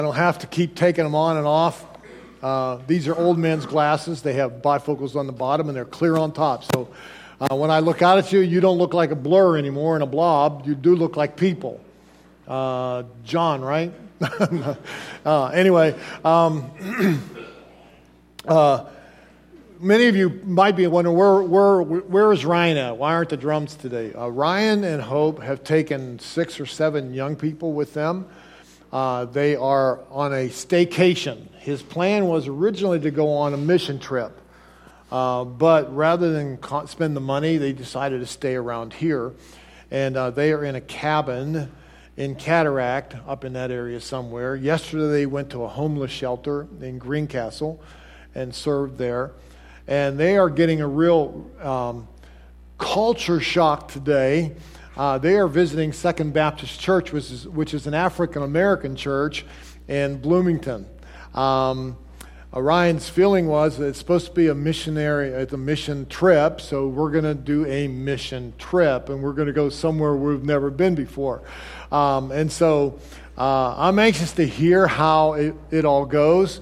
I don't have to keep taking them on and off. These are old men's glasses. They have bifocals on the bottom and they're clear on top. So when I look out at you, you don't look like a blur anymore and a blob. You do look like people. John, right? Anyway, many of you might be wondering, where is Ryan at? Why aren't the drums today? Ryan and Hope have taken 6 or 7 young people with them. They are on a staycation. His plan was originally to go on a mission trip. But rather than spend the money, they decided to stay around here. And they are in a cabin in Cataract, up in that area somewhere. Yesterday they went to a homeless shelter in Greencastle and served there. And they are getting a real culture shock today. They are visiting Second Baptist Church, which is an African-American church in Bloomington. Ryan's feeling was that it's supposed to be a mission trip, so we're going to do a mission trip, and we're going to go somewhere we've never been before. And so I'm anxious to hear how it all goes.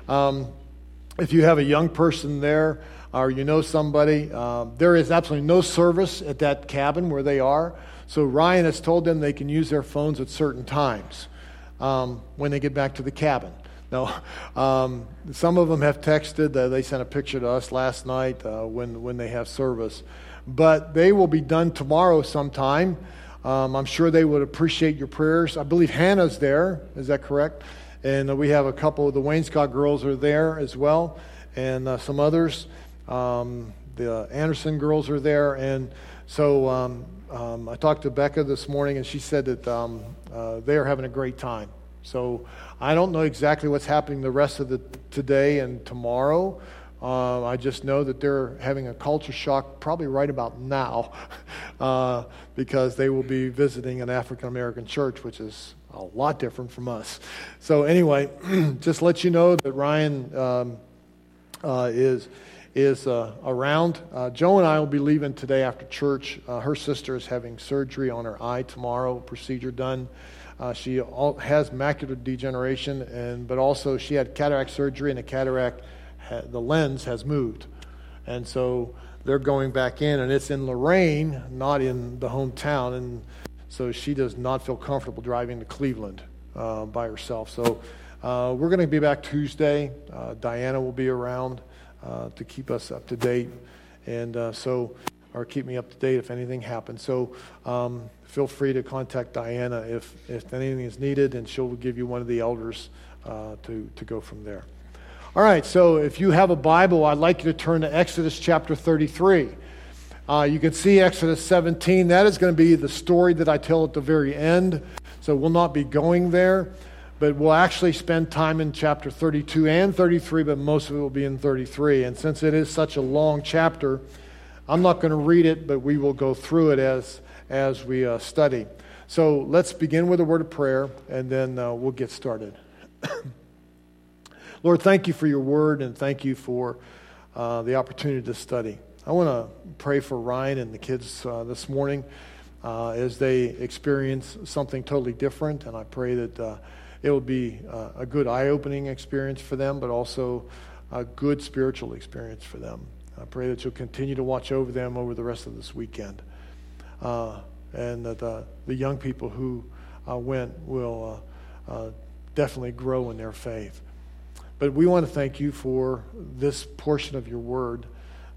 If you have a young person there or you know somebody, there is absolutely no service at that cabin where they are. So Ryan has told them they can use their phones at certain times when they get back to the cabin. No, some of them have texted. They sent a picture to us last night when they have service. But they will be done tomorrow sometime. I'm sure they would appreciate your prayers. I believe Hannah's there. Is that correct? And we have a couple of the Wainscott girls are there as well, and some others. The Anderson girls are there. And so I talked to Becca this morning, and she said that they are having a great time. So I don't know exactly what's happening the rest of today and tomorrow. I just know that they're having a culture shock probably right about now because they will be visiting an African-American church, which is a lot different from us. So anyway, just let you know that Ryan is around. Joe and I will be leaving today after church. Her sister is having surgery on her eye tomorrow, procedure done. She has macular degeneration, but also she had cataract surgery, and the cataract, the lens has moved. And so they're going back in, and it's in Lorain, not in the hometown. And so she does not feel comfortable driving to Cleveland by herself. So we're going to be back Tuesday. Diana will be around to keep us up to date. And or keep me up to date if anything happens. So feel free to contact Diana if anything is needed, and she'll give you one of the elders to go from there. All right, so if you have a Bible, I'd like you to turn to Exodus chapter 33. You can see Exodus 17. That is going to be the story that I tell at the very end. So we'll not be going there, but we'll actually spend time in chapter 32 and 33, but most of it will be in 33. And since it is such a long chapter, I'm not going to read it, but we will go through it as we study. So let's begin with a word of prayer, and then we'll get started. Lord, thank you for your word, and thank you for the opportunity to study. I want to pray for Ryan and the kids this morning as they experience something totally different, and I pray that it will be a good eye-opening experience for them, but also a good spiritual experience for them. I pray that you'll continue to watch over them over the rest of this weekend. And that the young people who went will definitely grow in their faith. But we want to thank you for this portion of your word.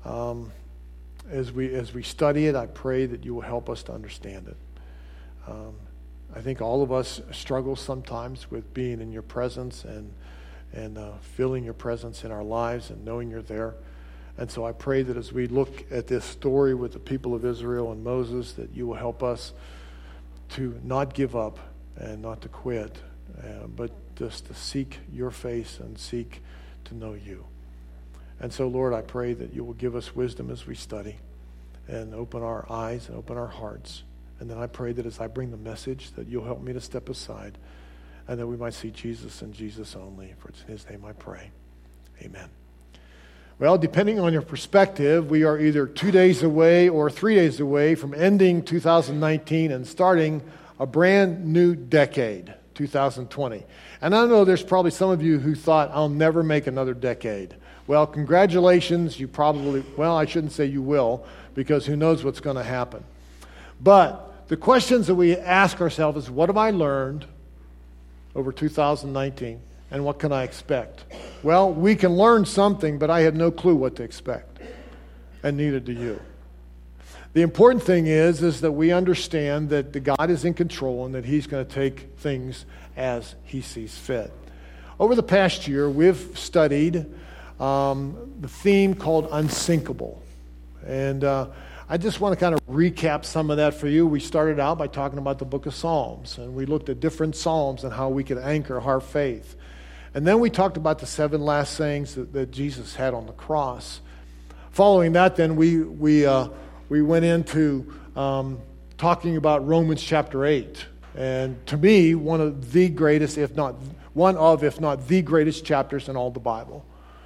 As we study it, I pray that you will help us to understand it. I think all of us struggle sometimes with being in your presence and feeling your presence in our lives and knowing you're there. And so I pray that as we look at this story with the people of Israel and Moses, that you will help us to not give up and not to quit, but just to seek your face and seek to know you. And so, Lord, I pray that you will give us wisdom as we study and open our eyes and open our hearts. And then I pray that as I bring the message, that you'll help me to step aside and that we might see Jesus and Jesus only. For it's in his name I pray. Amen. Well, depending on your perspective, we are either 2 days away or 3 days away from ending 2019 and starting a brand new decade, 2020. And I know there's probably some of you who thought, I'll never make another decade. Well, congratulations. You probably, well, I shouldn't say you will, because who knows what's going to happen. But the questions that we ask ourselves is, what have I learned over 2019, and what can I expect? Well, we can learn something, but I had no clue what to expect, and neither do you. The important thing is that we understand that the God is in control and that He's going to take things as He sees fit. Over the past year, we've studied the theme called Unsinkable. And I just want to kind of recap some of that for you. We started out by talking about the book of Psalms, and we looked at different Psalms and how we could anchor our faith. And then we talked about the 7 last sayings that Jesus had on the cross. Following that, then, we went into talking about Romans chapter 8. And to me, one of the greatest, if not the greatest chapters in all the Bible.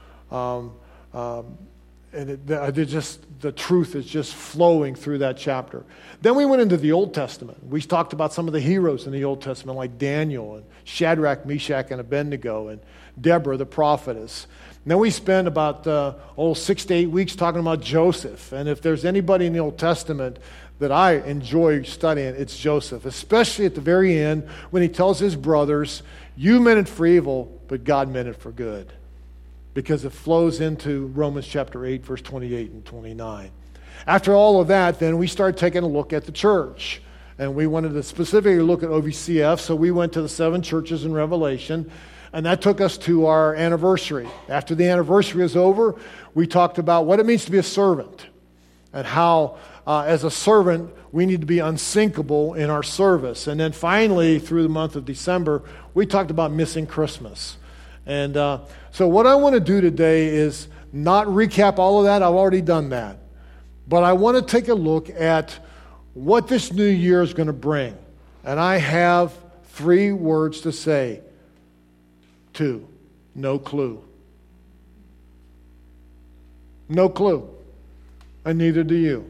The truth is just flowing through that chapter. Then we went into the Old Testament. We talked about some of the heroes in the Old Testament, like Daniel and Shadrach, Meshach, and Abednego, and Deborah, the prophetess. And then we spent about 6 to 8 weeks talking about Joseph. And if there's anybody in the Old Testament that I enjoy studying, it's Joseph, especially at the very end when he tells his brothers, you meant it for evil, but God meant it for good. Because it flows into Romans chapter 8, verse 28 and 29. After all of that, then we started taking a look at the church. And we wanted to specifically look at OVCF, so we went to the 7 churches in Revelation, and that took us to our anniversary. After the anniversary was over, we talked about what it means to be a servant, and how, as a servant, we need to be unsinkable in our service. And then finally, through the month of December, we talked about missing Christmas. And so what I want to do today is not recap all of that. I've already done that. But I want to take a look at what this new year is going to bring. And I have 3 words to say. 2, no clue. No clue. And neither do you.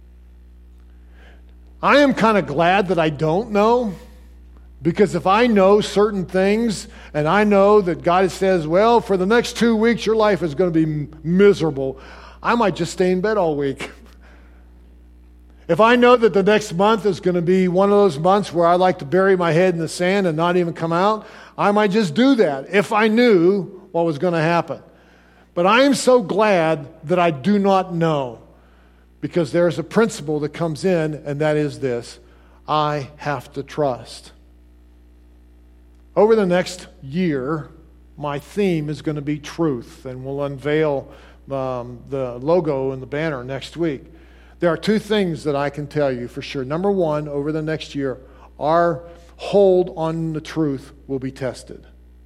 I am kind of glad that I don't know. Because if I know certain things, and I know that God says, well, for the next 2 weeks, your life is going to be miserable, I might just stay in bed all week. If I know that the next month is going to be one of those months where I like to bury my head in the sand and not even come out, I might just do that if I knew what was going to happen. But I am so glad that I do not know, because there's a principle that comes in, and that is this: I have to trust. Over the next year, my theme is going to be truth, and we'll unveil the logo and the banner next week. There are 2 things that I can tell you for sure. Number 1, over the next year, our hold on the truth will be tested.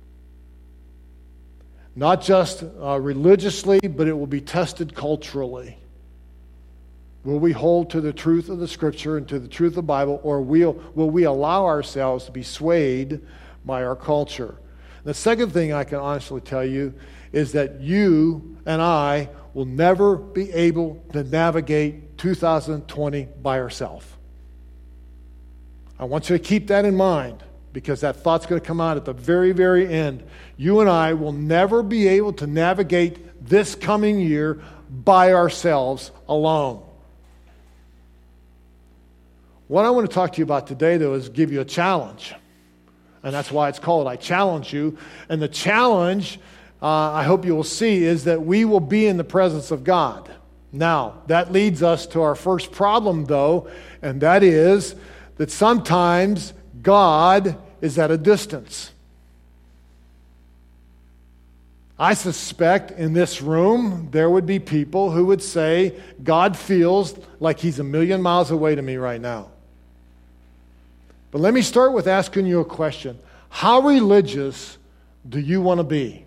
Not just religiously, but it will be tested culturally. Will we hold to the truth of the Scripture and to the truth of the Bible, or will we allow ourselves to be swayed by our culture? The second thing I can honestly tell you is that you and I will never be able to navigate 2020 by ourselves. I want you to keep that in mind, because that thought's going to come out at the very, very end. You and I will never be able to navigate this coming year by ourselves alone. What I want to talk to you about today, though, is give you a challenge. And that's why it's called I Challenge You. And the challenge, I hope you will see, is that we will be in the presence of God. Now, that leads us to our first problem, though, and that is that sometimes God is at a distance. I suspect in this room there would be people who would say, God feels like He's a million miles away to me right now. But let me start with asking you a question. How religious do you want to be?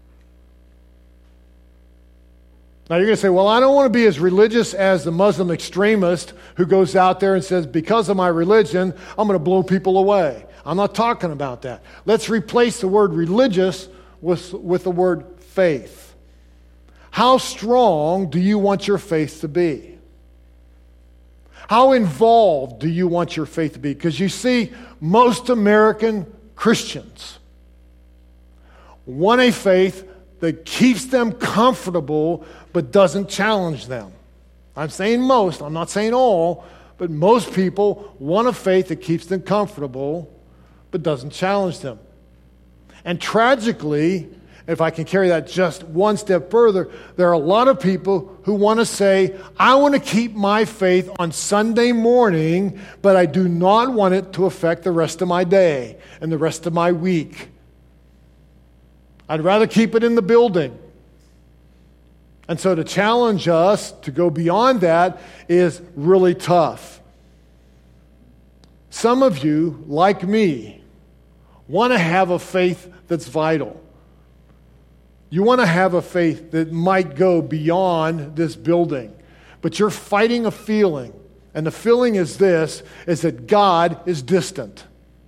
Now you're going to say, well, I don't want to be as religious as the Muslim extremist who goes out there and says, because of my religion, I'm going to blow people away. I'm not talking about that. Let's replace the word religious with the word faith. How strong do you want your faith to be? How involved do you want your faith to be? Because you see, most American Christians want a faith that keeps them comfortable but doesn't challenge them. I'm saying most, I'm not saying all, but most people want a faith that keeps them comfortable but doesn't challenge them. And tragically, if I can carry that just one step further, there are a lot of people who want to say, I want to keep my faith on Sunday morning, but I do not want it to affect the rest of my day and the rest of my week. I'd rather keep it in the building. And so to challenge us to go beyond that is really tough. Some of you, like me, want to have a faith that's vital. You want to have a faith that might go beyond this building, but you're fighting a feeling, and the feeling is this, is that God is distant.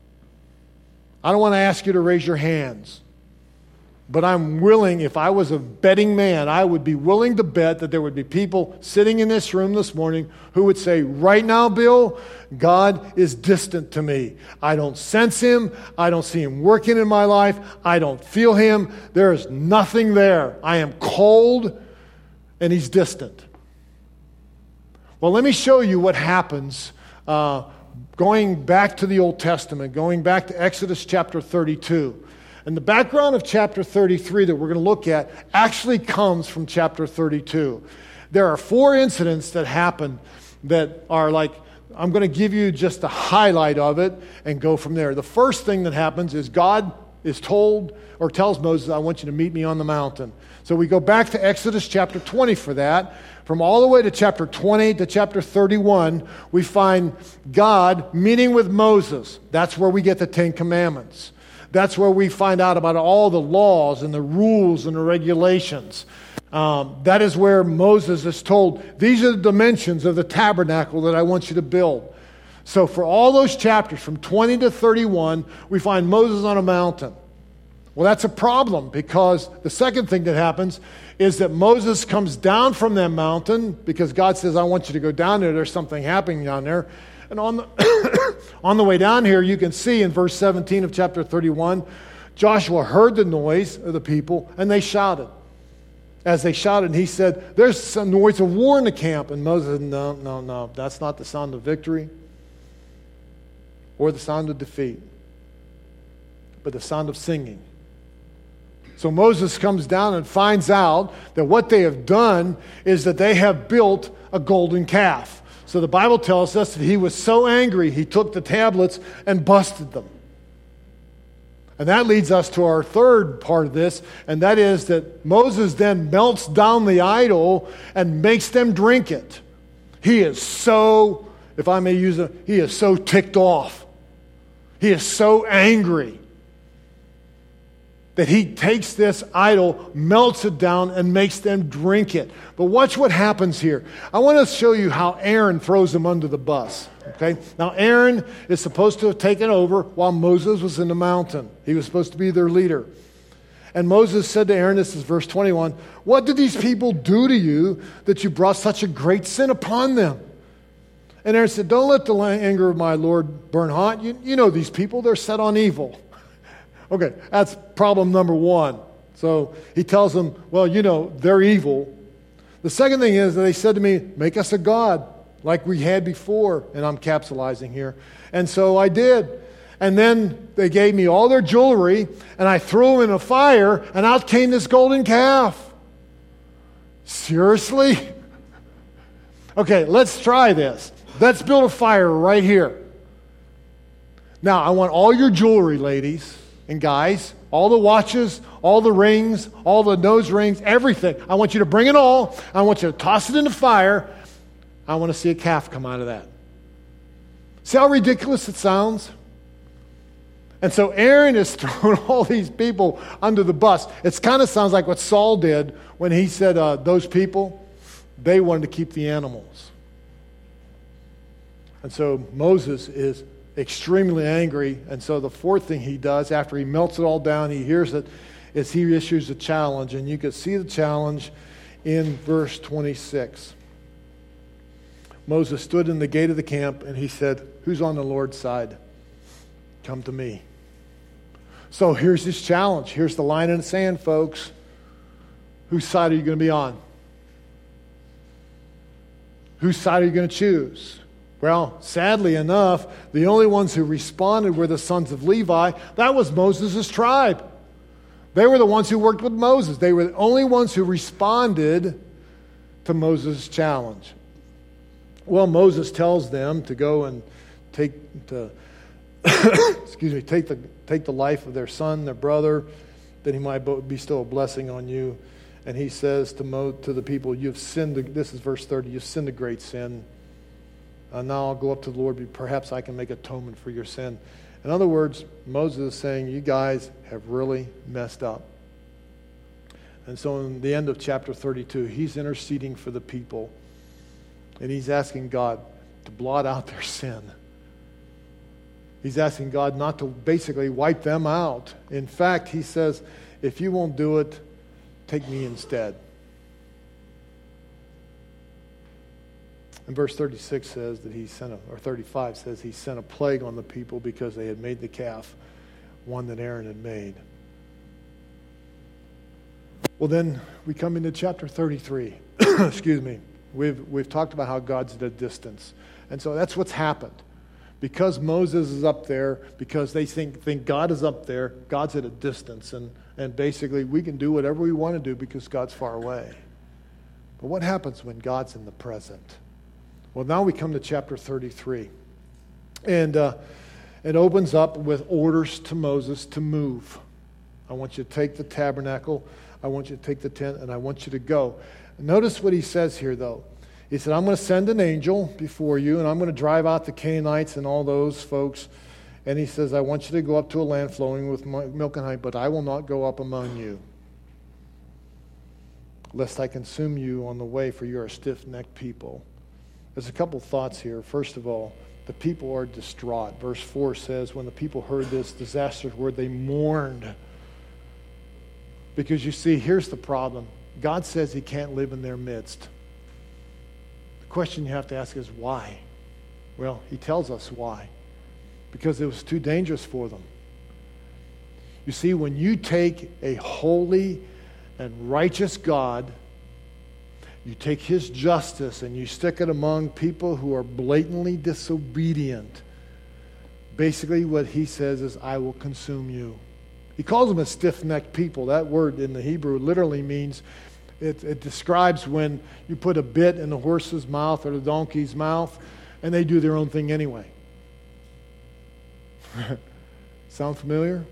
I don't want to ask you to raise your hands, but I'm willing, if I was a betting man, I would be willing to bet that there would be people sitting in this room this morning who would say, right now, Bill, God is distant to me. I don't sense Him. I don't see Him working in my life. I don't feel Him. There is nothing there. I am cold, and He's distant. Well, let me show you what happens going back to the Old Testament, going back to Exodus chapter 32. And the background of chapter 33 that we're going to look at actually comes from chapter 32. There are 4 incidents that happen that are like, I'm going to give you just a highlight of it and go from there. The first thing that happens is God is told or tells Moses, I want you to meet me on the mountain. So we go back to Exodus chapter 20 for that. From all the way to chapter 20 to chapter 31, we find God meeting with Moses. That's where we get the 10 Commandments. That's where we find out about all the laws and the rules and the regulations. That is where Moses is told, these are the dimensions of the tabernacle that I want you to build. So for all those chapters, from 20 to 31, we find Moses on a mountain. Well, that's a problem, because the second thing that happens is that Moses comes down from that mountain, because God says, I want you to go down there. There's something happening down there. And on the way down here, you can see in verse 17 of chapter 31, Joshua heard the noise of the people, and they shouted. As they shouted, he said, there's some noise of war in the camp. And Moses said, no, that's not the sound of victory or the sound of defeat, but the sound of singing. So Moses comes down and finds out that what they have done is that they have built a golden calf. So the Bible tells us that he was so angry, he took the tablets and busted them. And that leads us to our third part of this, and that is that Moses then melts down the idol and makes them drink it. He is so, if I may use it, he is so ticked off. He is so angry that he takes this idol, melts it down, and makes them drink it. But watch what happens here. I want to show you how Aaron throws them under the bus. Okay? Now, Aaron is supposed to have taken over while Moses was in the mountain. He was supposed to be their leader. And Moses said to Aaron, this is verse 21, what did these people do to you that you brought such a great sin upon them? And Aaron said, don't let the anger of my Lord burn hot. You know these people, they're set on evil. Okay, that's problem number one. So he tells them, well, they're evil. The second thing is that they said to me, make us a god like we had before. And I'm capsulizing here. And so I did. And then they gave me all their jewelry, and I threw them in a fire, and out came this golden calf. Seriously? Okay, let's try this. Let's build a fire right here. Now, I want all your jewelry, ladies and guys, all the watches, all the rings, all the nose rings, everything. I want you to bring it all. I want you to toss it in the fire. I want to see a calf come out of that. See how ridiculous it sounds? And so Aaron is throwing all these people under the bus. It kind of sounds like what Saul did when he said those people, they wanted to keep the animals. And so Moses is extremely angry. And so the fourth thing he does after he melts it all down, he hears it, is he issues a challenge. And you can see the challenge in verse 26. Moses stood in the gate of the camp and he said, who's on the Lord's side? Come to me. So here's this challenge. Here's the line in the sand, folks. Whose side are you going to be on? Whose side are you going to choose? Well, sadly enough, the only ones who responded were the sons of Levi. That was Moses' tribe. They were the ones who worked with Moses. They were the only ones who responded to Moses' challenge. Well, Moses tells them to go and take the life of their son, their brother, that he might bestow a blessing on you. And he says to the people, "You've sinned." This is verse 30. "You've sinned a great sin. Now I'll go up to the Lord. Perhaps I can make atonement for your sin." In other words, Moses is saying, you guys have really messed up. And so in the end of chapter 32, he's interceding for the people. And he's asking God to blot out their sin. He's asking God not to basically wipe them out. In fact, he says, if you won't do it, take me instead. And verse 36 says that he sent or 35 says he sent a plague on the people because they had made the calf, one that Aaron had made. Well, then we come into chapter 33. Excuse me. We've talked about how God's at a distance. And so that's what's happened. Because Moses is up there, because they think God is up there, God's at a distance. And basically we can do whatever we want to do because God's far away. But what happens when God's in the present? Well, now we come to chapter 33. And it opens up with orders to Moses to move. I want you to take the tabernacle, I want you to take the tent, and I want you to go. Notice what he says here, though. He said, I'm going to send an angel before you, and I'm going to drive out the Canaanites and all those folks. And he says, I want you to go up to a land flowing with milk and honey, but I will not go up among you, lest I consume you on the way, for you are a stiff-necked people. There's a couple thoughts here. First of all, the people are distraught. Verse 4 says, when the people heard this disastrous word, they mourned. Because you see, here's the problem. God says he can't live in their midst. The question you have to ask is why? Well, he tells us why. Because it was too dangerous for them. You see, when you take a holy and righteous God, you take his justice and you stick it among people who are blatantly disobedient. Basically what he says is, I will consume you. He calls them a stiff-necked people. That word in the Hebrew literally means, it describes when you put a bit in the horse's mouth or the donkey's mouth and they do their own thing anyway. Sound familiar?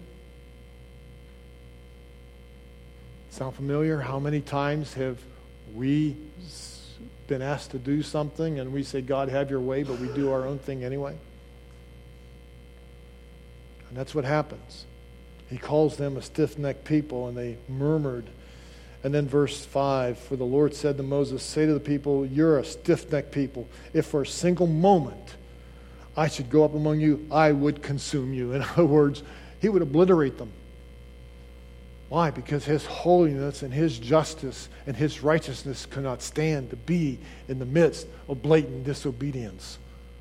Sound familiar? How many times have we been asked to do something and we say, God, have your way, but we do our own thing anyway? And that's what happens. He calls them a stiff-necked people, and they murmured. And then verse 5, for the Lord said to Moses, say to the people, you're a stiff-necked people. If for a single moment I should go up among you, I would consume you. In other words, he would obliterate them. Why? Because his holiness and his justice and his righteousness cannot stand to be in the midst of blatant disobedience.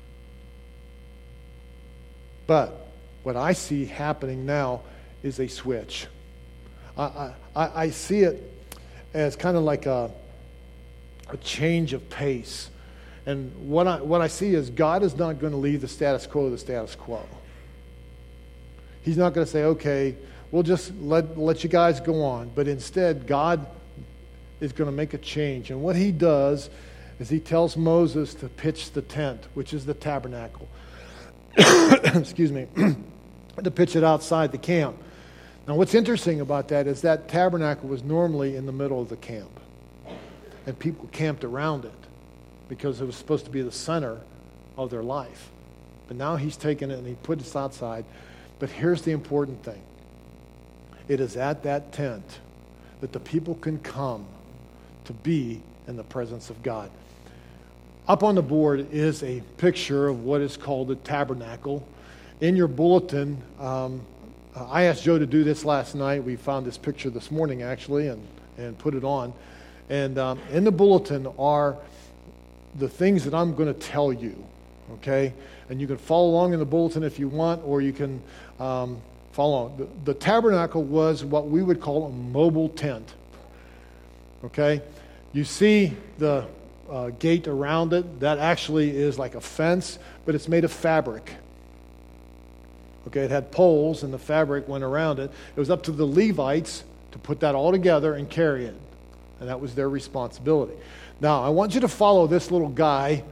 But what I see happening now is a switch. I see it as kind of like a change of pace. And what I see is God is not going to leave the status quo the status quo. He's not going to say, okay, we'll just let you guys go on. But instead, God is going to make a change. And what he does is he tells Moses to pitch the tent, which is the tabernacle. Excuse me. To pitch it outside the camp. Now, what's interesting about that is that tabernacle was normally in the middle of the camp. And people camped around it because it was supposed to be the center of their life. But now he's taken it and he put it outside. But here's the important thing. It is at that tent that the people can come to be in the presence of God. Up on the board is a picture of what is called a tabernacle. In your bulletin, I asked Joe to do this last night. We found this picture this morning, actually, and put it on. And in the bulletin are the things that I'm going to tell you, okay? And you can follow along in the bulletin if you want, or you can Follow on. The tabernacle was what we would call a mobile tent. Okay? You see the gate around it. That actually is like a fence, but it's made of fabric. Okay, it had poles and the fabric went around it. It was up to the Levites to put that all together and carry it. And that was their responsibility. Now, I want you to follow this little guy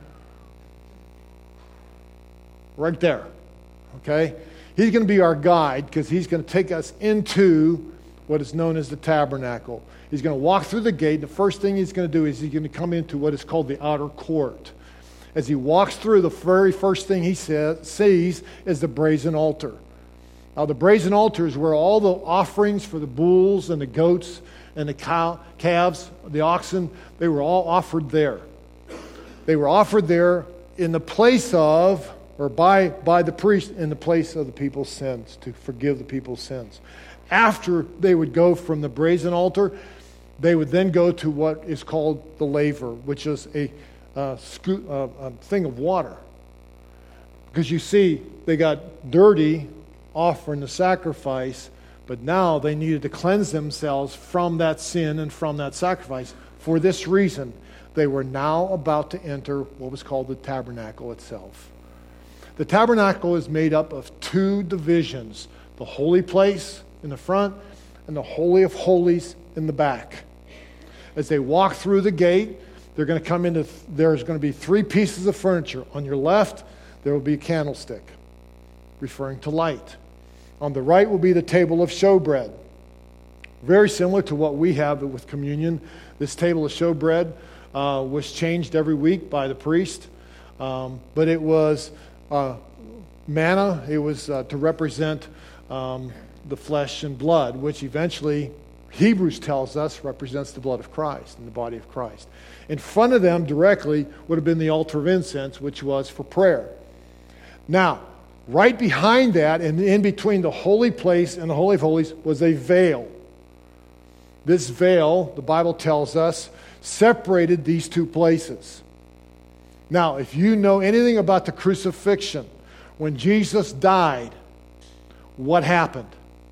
right there. Okay? He's going to be our guide because he's going to take us into what is known as the tabernacle. He's going to walk through the gate. The first thing he's going to do is he's going to come into what is called the outer court. As he walks through, the very first thing he sees is the brazen altar. Now, the brazen altar is where all the offerings for the bulls and the goats and the calves, the oxen, they were all offered there. They were offered there in the place of, or by the priest, in the place of the people's sins, to forgive the people's sins. After they would go from the brazen altar, they would then go to what is called the laver, which is a thing of water. Because you see, they got dirty offering the sacrifice, but now they needed to cleanse themselves from that sin and from that sacrifice. For this reason, they were now about to enter what was called the tabernacle itself. The tabernacle is made up of two divisions, the holy place in the front and the Holy of Holies in the back. As they walk through the gate, they're going to come into, there's going to be three pieces of furniture. On your left, there will be a candlestick, referring to light. On the right will be the table of showbread. Very similar to what we have with communion. This table of showbread was changed every week by the priest. But it was manna. It was to represent the flesh and blood, which eventually, Hebrews tells us, represents the blood of Christ and the body of Christ. In front of them directly would have been the altar of incense, which was for prayer. Now, right behind that, and in between the holy place and the Holy of Holies, was a veil. This veil, the Bible tells us, separated these two places. Now, if you know anything about the crucifixion, when Jesus died, what happened?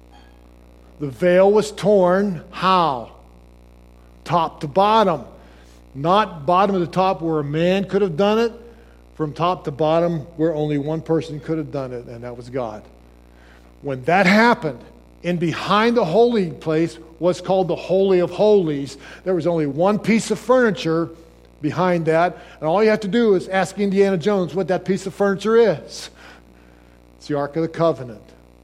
The veil was torn. How? Top to bottom. Not bottom to top where a man could have done it, from top to bottom where only one person could have done it, and that was God. When that happened, in behind the holy place was called the Holy of Holies. There was only one piece of furniture behind that, and all you have to do is ask Indiana Jones what that piece of furniture is. It's the Ark of the Covenant.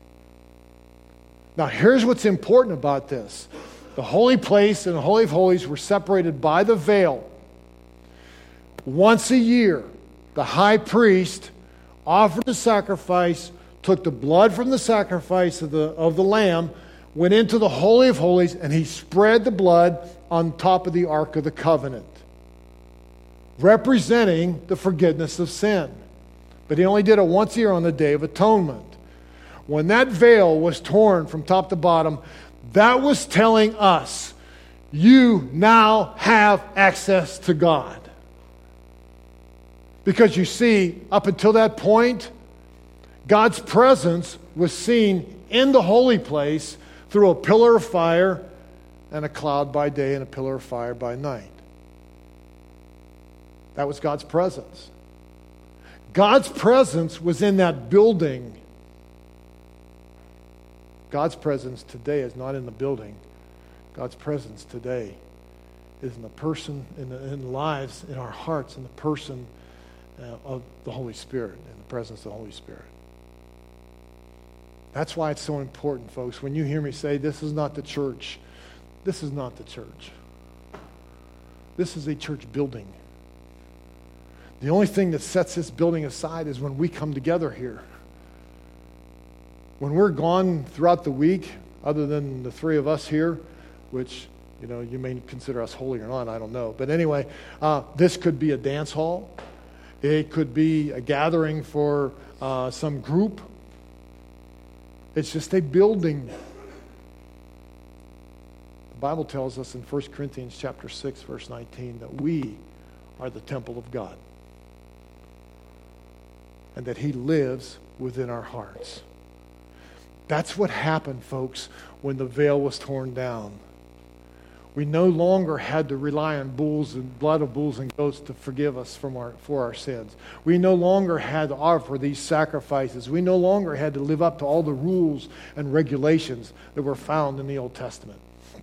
Now, here's what's important about this. The holy place and the Holy of Holies were separated by the veil. Once a year, the high priest offered a sacrifice, took the blood from the sacrifice of the lamb, went into the Holy of Holies, and he spread the blood on top of the Ark of the Covenant, representing the forgiveness of sin. But he only did it once a year on the Day of Atonement. When that veil was torn from top to bottom, that was telling us, you now have access to God. Because you see, up until that point, God's presence was seen in the holy place through a pillar of fire and a cloud by day and a pillar of fire by night. That was God's presence. God's presence was in that building. God's presence today is not in the building. God's presence today is in the person, in the lives, in our hearts, in the person of the Holy Spirit, in the presence of the Holy Spirit. That's why it's so important, folks. When you hear me say, this is not the church, this is not the church. This is a church building. The only thing that sets this building aside is when we come together here. When we're gone throughout the week, other than the three of us here, which, you may consider us holy or not, I don't know. But anyway, this could be a dance hall. It could be a gathering for some group. It's just a building. The Bible tells us in 1 Corinthians chapter 6, verse 19, that we are the temple of God. And that He lives within our hearts. That's what happened, folks, when the veil was torn down. We no longer had to rely on bulls and blood of bulls and goats to forgive us for our sins. We no longer had to offer these sacrifices. We no longer had to live up to all the rules and regulations that were found in the Old Testament.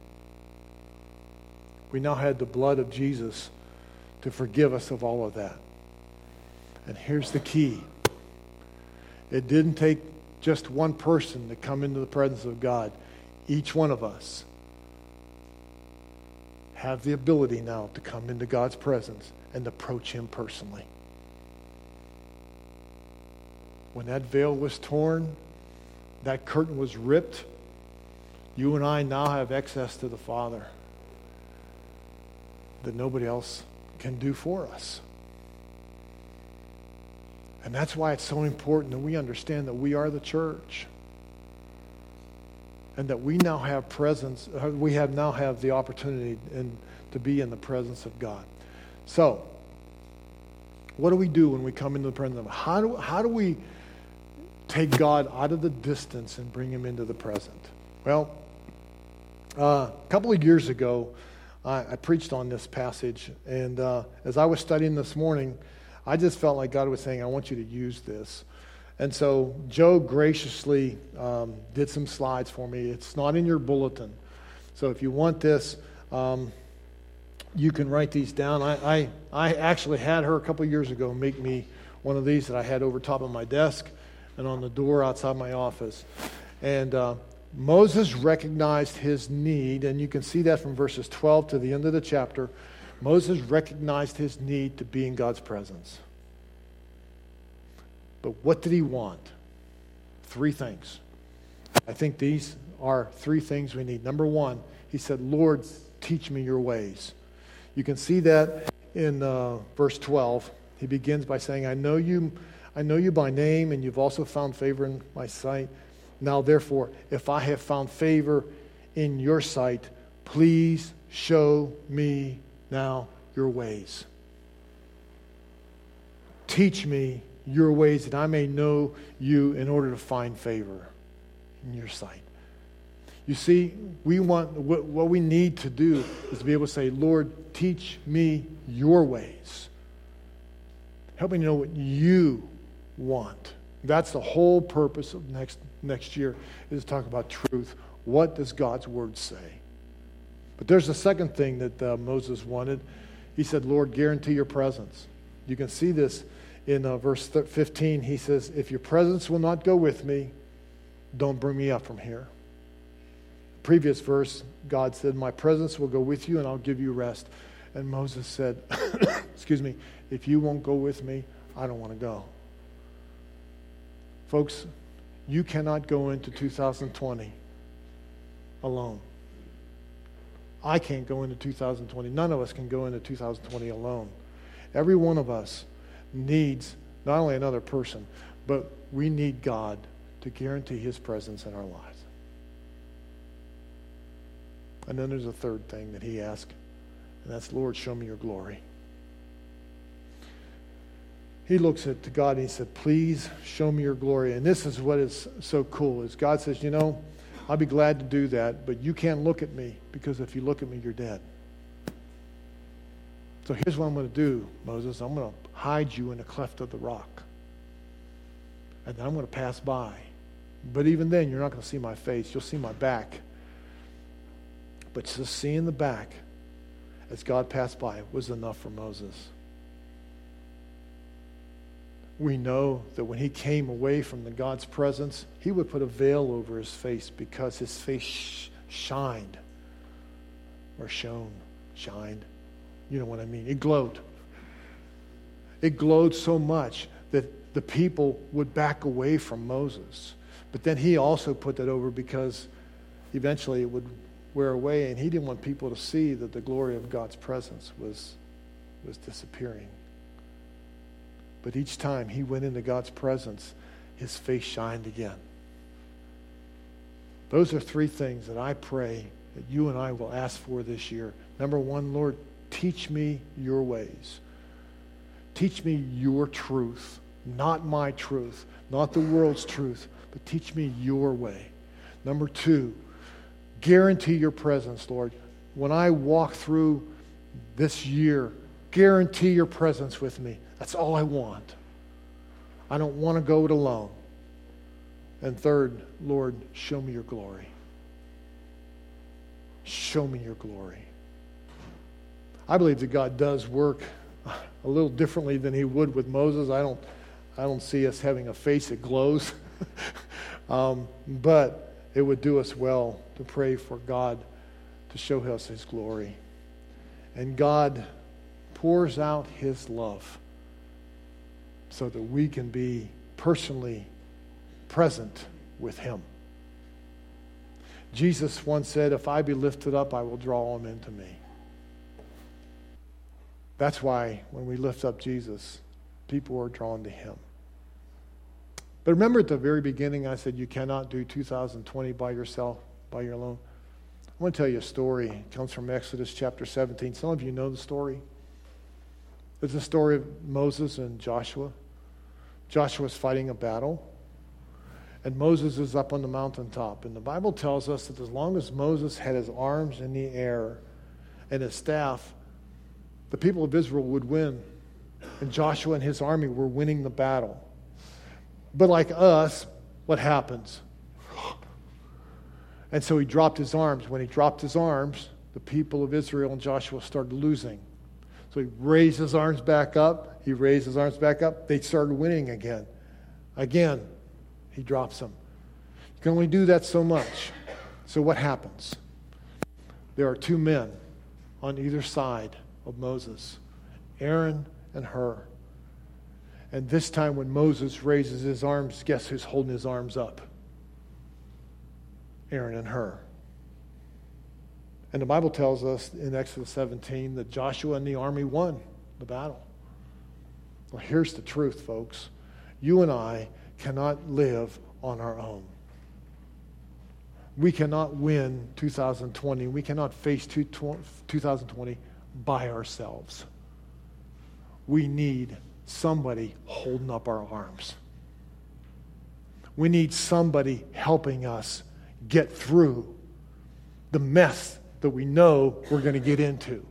We now had the blood of Jesus to forgive us of all of that. And here's the key. It didn't take just one person to come into the presence of God. Each one of us have the ability now to come into God's presence and approach Him personally. When that veil was torn, that curtain was ripped, you and I now have access to the Father that nobody else can do for us. And that's why it's so important that we understand that we are the church. And that we now have presence, now have the opportunity to be in the presence of God. So, what do we do when we come into the presence of God? How do we take God out of the distance and bring Him into the present? Well, a couple of years ago, I preached on this passage, and as I was studying this morning, I just felt like God was saying, I want you to use this. And so Joe graciously did some slides for me. It's not in your bulletin. So if you want this, you can write these down. I actually had her a couple of years ago make me one of these that I had over top of my desk and on the door outside my office. And Moses recognized his need, and you can see that from verses 12 to the end of the chapter. Moses recognized his need to be in God's presence. But what did he want? 3 things. I think these are 3 things we need. Number 1, he said, Lord, teach me your ways. You can see that in verse 12. He begins by saying, I know you by name, and you've also found favor in my sight. Now, therefore, if I have found favor in your sight, please show me now your ways. Teach me your ways that I may know you in order to find favor in your sight. You see, what we need to do is to be able to say, Lord, teach me your ways. Help me know what you want. That's the whole purpose of next year, is to talk about truth. What does God's word say? But there's a second thing that Moses wanted. He said, Lord, guarantee your presence. You can see this in verse 15. He says, if your presence will not go with me, don't bring me up from here. Previous verse, God said, my presence will go with you and I'll give you rest. And Moses said, excuse me, if you won't go with me, I don't want to go. Folks, you cannot go into 2020 alone. I can't go into 2020. None of us can go into 2020 alone. Every one of us needs not only another person, but we need God to guarantee His presence in our lives. And then there's a third thing that he asked, and that's, Lord, show me your glory. He looks at God and he said, please show me your glory. And this is what is so cool, is God says, I'll be glad to do that, but you can't look at me, because if you look at me, you're dead. So here's what I'm going to do, Moses. I'm going to hide you in a cleft of the rock. And then I'm going to pass by. But even then, you're not going to see my face. You'll see my back. But just seeing the back as God passed by was enough for Moses. We know that when he came away from God's presence, he would put a veil over his face because his face shined. Or shone. Shined. You know what I mean. It glowed. It glowed so much that the people would back away from Moses. But then he also put that over because eventually it would wear away, and he didn't want people to see that the glory of God's presence was disappearing. But each time he went into God's presence, his face shined again. Those are 3 things that I pray that you and I will ask for this year. Number 1, Lord, teach me your ways. Teach me your truth, not my truth, not the world's truth, but teach me your way. Number 2, guarantee your presence, Lord. When I walk through this year, guarantee your presence with me. That's all I want. I don't want to go it alone. And third, Lord, show me your glory. Show me your glory. I believe that God does work a little differently than he would with Moses. I don't see us having a face that glows. But it would do us well to pray for God to show us his glory. And God pours out his love so that we can be personally present with him. Jesus once said, if I be lifted up, I will draw him into me. That's why when we lift up Jesus, people are drawn to him. But remember at the very beginning, I said you cannot do 2020 by yourself, by your alone. I want to tell you a story. It comes from Exodus chapter 17. Some of you know the story. It's the story of Moses and Joshua. Joshua's fighting a battle, and Moses is up on the mountaintop. And the Bible tells us that as long as Moses had his arms in the air and his staff, the people of Israel would win. And Joshua and his army were winning the battle. But like us, what happens? And so he dropped his arms. When he dropped his arms, the people of Israel and Joshua started losing. So he raised his arms back up. He raised his arms back up. They started winning again. Again, he drops them. You can only do that so much. So what happens? There are 2 men on either side of Moses, Aaron and Hur. And this time when Moses raises his arms, guess who's holding his arms up? Aaron and Hur. And the Bible tells us in Exodus 17 that Joshua and the army won the battle. Well, here's the truth, folks. You and I cannot live on our own. We cannot win 2020. We cannot face 2020 by ourselves. We need somebody holding up our arms. We need somebody helping us get through the mess that we know we're going to get into.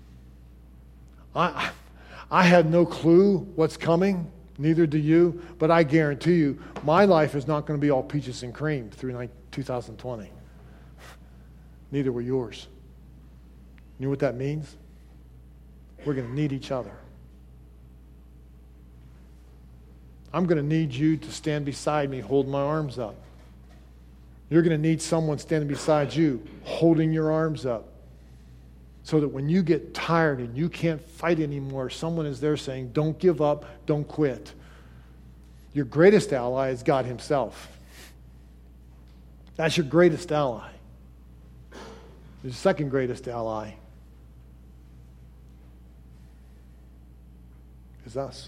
I have no clue what's coming, neither do you, but I guarantee you my life is not going to be all peaches and cream through 2020. Neither will yours. You know what that means? We're going to need each other. I'm going to need you to stand beside me holding my arms up. You're going to need someone standing beside you holding your arms up. So that when you get tired and you can't fight anymore, someone is there saying, don't give up, don't quit. Your greatest ally is God himself. That's your greatest ally. Your second greatest ally is us.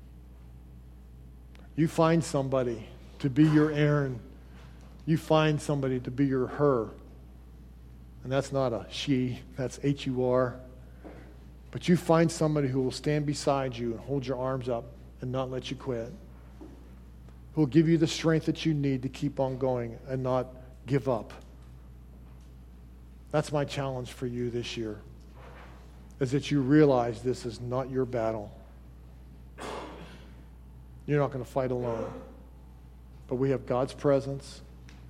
You find somebody to be your Aaron. You find somebody to be your Hur. And that's not a she, that's H-U-R. But you find somebody who will stand beside you and hold your arms up and not let you quit. Who will give you the strength that you need to keep on going and not give up. That's my challenge for you this year, is that you realize this is not your battle. You're not going to fight alone. But we have God's presence.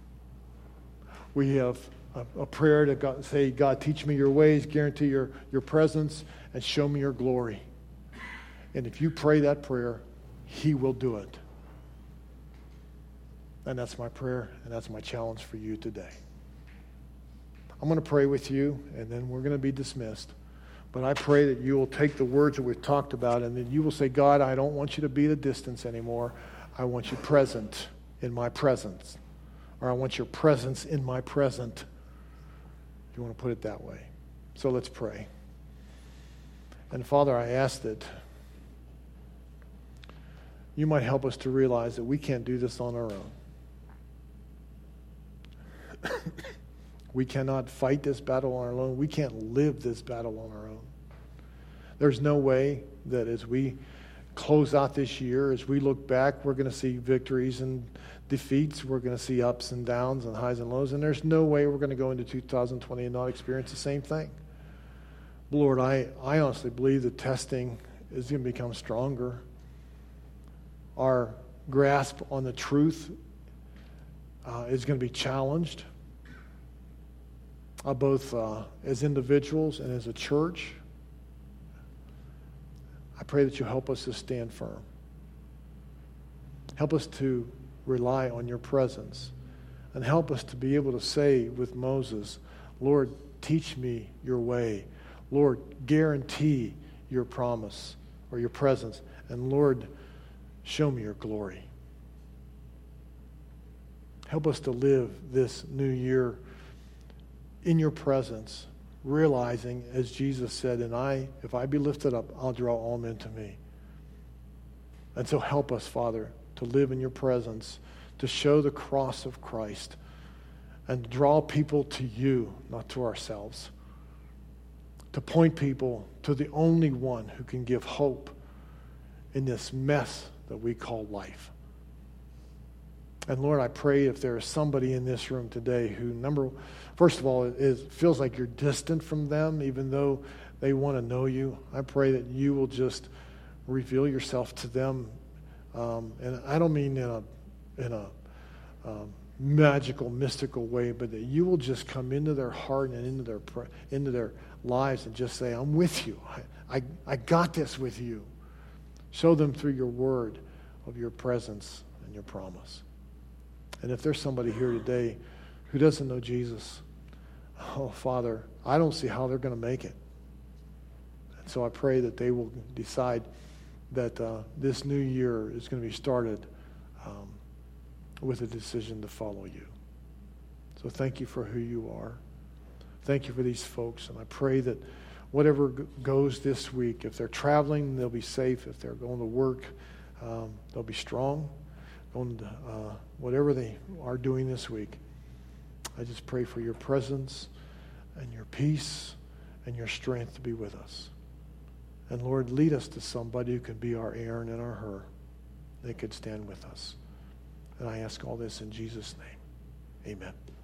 We have a prayer to God, say, God, teach me your ways, guarantee your presence, and show me your glory. And if you pray that prayer, he will do it. And that's my prayer, and that's my challenge for you today. I'm going to pray with you, and then we're going to be dismissed. But I pray that you will take the words that we've talked about, and then you will say, God, I don't want you to be at a distance anymore. I want you present in my presence. Or I want your presence in my present. If you want to put it that way. So let's pray. And Father, I ask that you might help us to realize that we can't do this on our own. We cannot fight this battle on our own. We can't live this battle on our own. There's no way that as we close out this year. As we look back, we're going to see victories and defeats. We're going to see ups and downs and highs and lows. And there's no way we're going to go into 2020 and not experience the same thing. Lord, I honestly believe the testing is going to become stronger. Our grasp on the truth is going to be challenged, both as individuals and as a church. I pray that you help us to stand firm. Help us to rely on your presence, and help us to be able to say with Moses, Lord, teach me your way. Lord, guarantee your promise or your presence. And Lord, show me your glory. Help us to live this new year in your presence, realizing, as Jesus said, if I be lifted up, I'll draw all men to me. And so help us, Father, to live in your presence, to show the cross of Christ, and draw people to you, not to ourselves. To point people to the only one who can give hope in this mess that we call life. And Lord, I pray if there is somebody in this room today who, first of all, it feels like you're distant from them, even though they want to know you. I pray that you will just reveal yourself to them. And I don't mean in a magical, mystical way, but that you will just come into their heart and into their lives and just say, I'm with you. I got this with you. Show them through your word of your presence and your promise. And if there's somebody here today who doesn't know Jesus, oh, Father, I don't see how they're going to make it. And so I pray that they will decide that this new year is going to be started with a decision to follow you. So thank you for who you are. Thank you for these folks. And I pray that whatever goes this week, if they're traveling, they'll be safe. If they're going to work, they'll be strong. Whatever they are doing this week, I just pray for your presence and your peace and your strength to be with us. And Lord, lead us to somebody who can be our Aaron and our Hur. They could stand with us. And I ask all this in Jesus' name. Amen.